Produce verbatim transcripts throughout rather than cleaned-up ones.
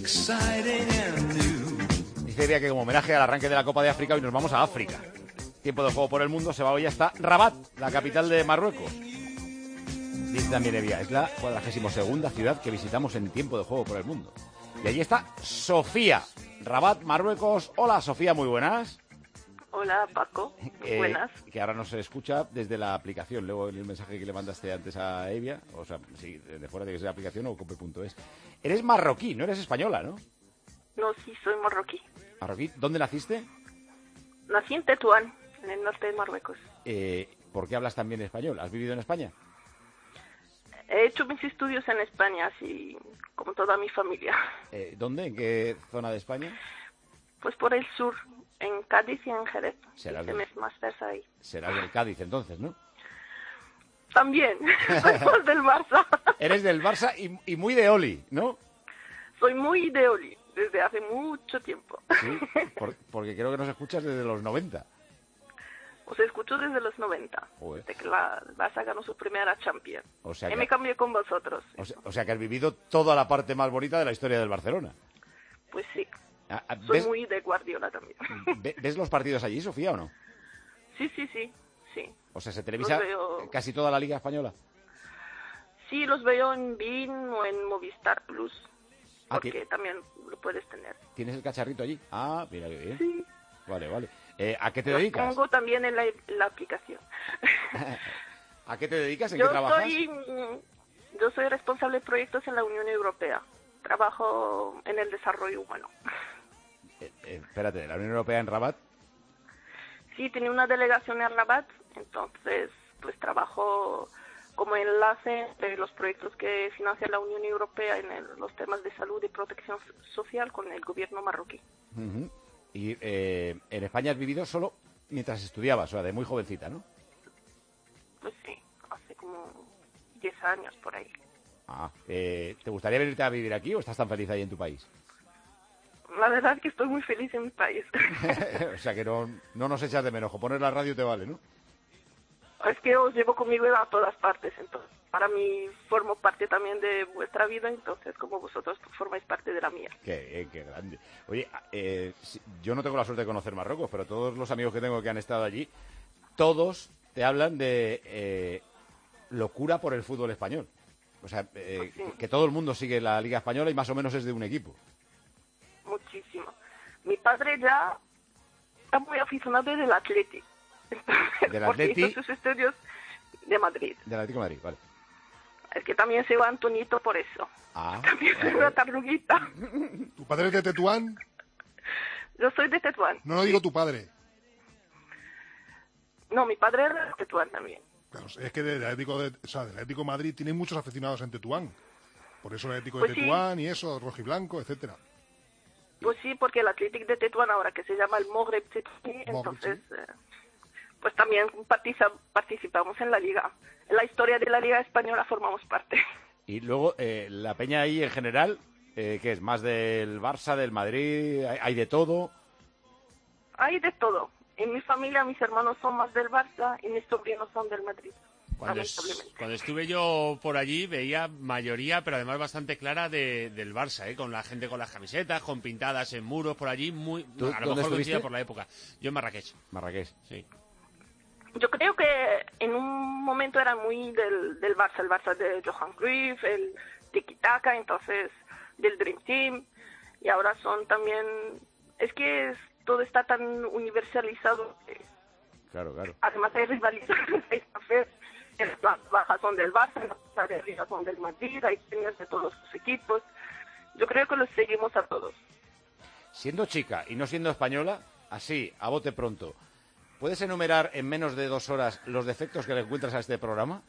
Dice Evia que como homenaje al arranque de la Copa de África hoy nos vamos a África. Tiempo de juego por el mundo se va hoy hasta Rabat, la capital de Marruecos. Dice también Evia, es la cuadragésima segunda ciudad que visitamos en tiempo de juego por el mundo. Y allí está Sofía, Rabat, Marruecos. Hola Sofía, muy buenas. Hola Paco, muy eh, buenas. Que ahora nos escucha desde la aplicación. Luego el mensaje que le mandaste antes a Evia, o sea, sí, de fuera de que sea aplicación o cope punto es. Eres marroquí, no eres española, ¿no? No, sí, soy marroquí. ¿Marroquí? ¿Dónde naciste? Nací en Tetuán, en el norte de Marruecos. Eh, ¿Por qué hablas tan bien español? ¿Has vivido en España? He hecho mis estudios en España, así como toda mi familia. Eh, ¿Dónde? ¿En qué zona de España? Pues por el sur, en Cádiz y en Jerez. Serás del... más cerca ahí. Serás del Cádiz entonces, ¿no? También, soy más del Barça. Eres del Barça y, y muy de Oli, ¿no? Soy muy de Oli, desde hace mucho tiempo. Sí, por, porque creo que nos escuchas desde los noventa. Os escucho desde los noventa, Joder. Desde que la Barça ganó su primera Champions. O sea y que, me cambié con vosotros. O sea, o sea que has vivido toda la parte más bonita de la historia del Barcelona. Pues sí. Ah, Soy ¿ves, muy de Guardiola también. ¿Ves los partidos allí, Sofía, o no? Sí, sí, sí, sí. O sea, ¿se televisa veo... casi toda la Liga Española? Sí, los veo en Bein o en Movistar Plus, ah, porque ¿qué? También lo puedes tener. ¿Tienes el cacharrito allí? Ah, mira qué bien. Sí. Vale, vale. Eh, ¿A qué te los dedicas? Pongo también en la, la aplicación. ¿A qué te dedicas? ¿En yo qué trabajas? Soy, yo soy responsable de proyectos en la Unión Europea. Trabajo en el desarrollo humano. Eh, eh, espérate, ¿la Unión Europea en Rabat? Sí, tiene una delegación en Rabat, entonces pues trabajo como enlace entre los proyectos que financia la Unión Europea en el, los temas de salud y protección social con el gobierno marroquí. Uh-huh. Y eh, en España has vivido solo mientras estudiabas, o sea, de muy jovencita, ¿no? Pues sí, hace como diez años por ahí. Ah, eh, ¿te gustaría venirte a vivir aquí o estás tan feliz ahí en tu país? La verdad es que estoy muy feliz en mi país. O sea que no, no nos echas de menos, poner la radio te vale, ¿no? Es que os llevo conmigo a todas partes, entonces para mí formo parte también de vuestra vida, entonces como vosotros formáis parte de la mía. Qué, eh, qué grande. Oye, eh, yo no tengo la suerte de conocer Marruecos, pero todos los amigos que tengo que han estado allí, todos te hablan de eh, locura por el fútbol español. O sea, eh, sí. que, que todo el mundo sigue la Liga Española y más o menos es de un equipo. Muchísimo. Mi padre ya está muy aficionado del Atleti. Del porque Atleti. Hizo sus estudios de Madrid. Del Atlético de Madrid, vale. Es que también se va Antonito por eso. Ah. También soy una tarruguita. ¿Tu padre es de Tetuán? Yo soy de Tetuán. No, no digo tu padre. No, mi padre era de Tetuán también. Claro, es que del Atlético de, o sea, del Atlético de Madrid tiene muchos aficionados en Tetuán. Por eso el Atlético pues de Tetuán sí. Y eso, rojiblanco, etcétera. Pues sí, porque el Atlético de Tetuán ahora que se llama el Maghreb Tetuán, entonces sí. eh, pues también participa, participamos en la liga. En la historia de la Liga Española formamos parte. Y luego, eh, la peña ahí en general, eh, ¿qué es? ¿Más del Barça, del Madrid? ¿Hay, hay de todo? Hay de todo. En mi familia mis hermanos son más del Barça y mis sobrinos son del Madrid. Cuando, es, cuando estuve yo por allí veía mayoría, pero además bastante clara de, del Barça, ¿eh? Con la gente con las camisetas, con pintadas en muros por allí, muy ¿Tú, a lo mejor coincidía por la época. Yo en Marrakech. Marrakech, sí. Yo creo que en un momento era muy del, del Barça, el Barça de Johan Cruyff, el tiki-taka, entonces del Dream Team, y ahora son también, es que es, todo está tan universalizado. Claro, claro. Además hay rivalidades, hay cafés, las bajas son del Barça, las de arriba son del Madrid, hay premios de todos los equipos. Yo creo que los seguimos a todos. Siendo chica y no siendo española, así, a bote pronto, ¿puedes enumerar en menos de dos horas los defectos que le encuentras a este programa?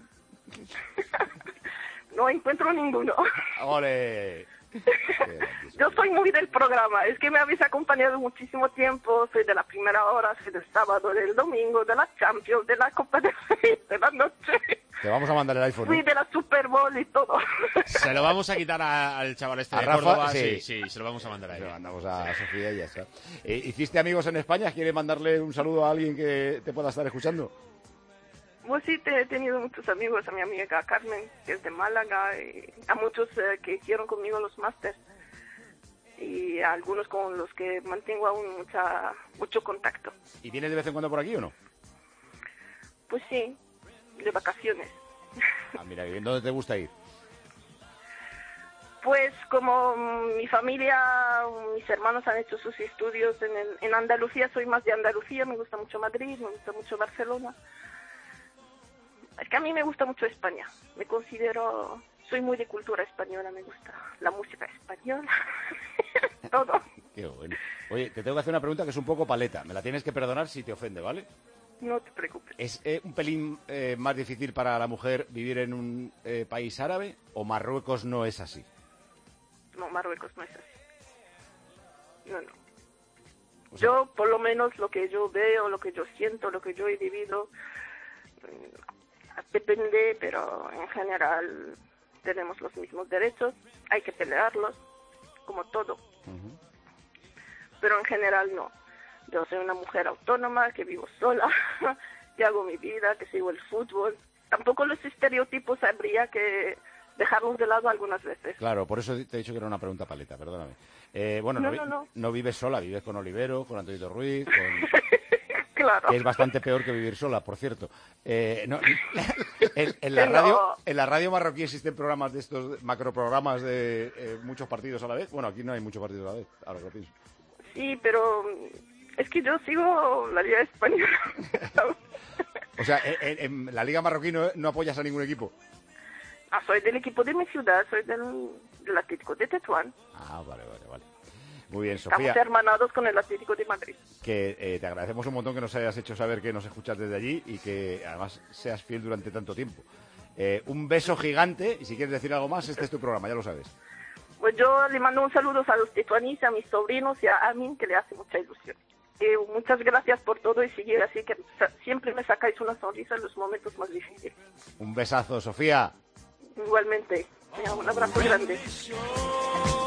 No encuentro ninguno. ¡Ole! Yo soy muy del programa, es que me habéis acompañado muchísimo tiempo, soy de la primera hora, soy del sábado, del domingo, de la Champions, de la Copa de, de la noche. Te vamos a mandar el iPhone. Fui ¿eh? de la Super Bowl y todo. Se lo vamos a quitar a, al chaval este a de Rafa, Córdoba, sí. sí, sí, se lo vamos a mandar a él. Se lo mandamos a Sofía y ya está. Eh, ¿Hiciste amigos en España? ¿Quieres mandarle un saludo a alguien que te pueda estar escuchando? Pues sí, te, he tenido muchos amigos, a mi amiga Carmen, que es de Málaga, y a muchos eh, que hicieron conmigo los másters. y algunos con los que mantengo aún mucha, mucho contacto. ¿Y vienes de vez en cuando por aquí o no? Pues sí, de vacaciones. Ah, mira, ¿y dónde te gusta ir? Pues como mi familia, mis hermanos han hecho sus estudios en, el, en Andalucía, soy más de Andalucía, me gusta mucho Madrid, me gusta mucho Barcelona. Es que a mí me gusta mucho España, me considero, soy muy de cultura española, me gusta la música española, todo. Qué bueno. Oye, te tengo que hacer una pregunta que es un poco paleta, me la tienes que perdonar si te ofende, ¿vale? No te preocupes. ¿Es eh, un pelín eh, más difícil para la mujer vivir en un eh, país árabe o Marruecos no es así? No, Marruecos no es así. No, no. O sea, Yo, por lo menos, lo que yo veo, lo que yo siento, lo que yo he vivido, depende, pero en general tenemos los mismos derechos, hay que pelearlos, como todo. uh-huh. Pero en general no. Yo soy una mujer autónoma, que vivo sola, que hago mi vida, que sigo el fútbol. Tampoco los estereotipos habría que dejarlos de lado algunas veces. Claro, por eso te he dicho que era una pregunta paleta, perdóname. Eh, bueno, no, no, no, no. no vives sola, vives con Olivero, con Antonio Ruiz, con... Claro. que es bastante peor que vivir sola, por cierto. Eh, no, en, en, la No. radio, en la radio marroquí existen programas de estos, macroprogramas de eh, muchos partidos a la vez. Bueno, aquí no hay muchos partidos a la vez, ahora que lo pienso. Sí, pero es que yo sigo la Liga Española. O sea, en, en la Liga Marroquí no, no apoyas a ningún equipo. Ah, soy del equipo de mi ciudad, soy del, del Atlético de Tetuán. Ah, vale, vale, vale. Muy bien, Estamos Sofía, hermanados con el Atlético de Madrid. que eh, te agradecemos un montón que nos hayas hecho saber que nos escuchas desde allí y que además seas fiel durante tanto tiempo. Eh, un beso gigante y si quieres decir algo más, este es tu programa, ya lo sabes. Pues yo le mando un saludo a los tetuanis, a mis sobrinos y a Amin, que le hace mucha ilusión. Eh, muchas gracias por todo y seguir así, que sa- siempre me sacáis una sonrisa en los momentos más difíciles. Un besazo, Sofía. Igualmente, un abrazo grande.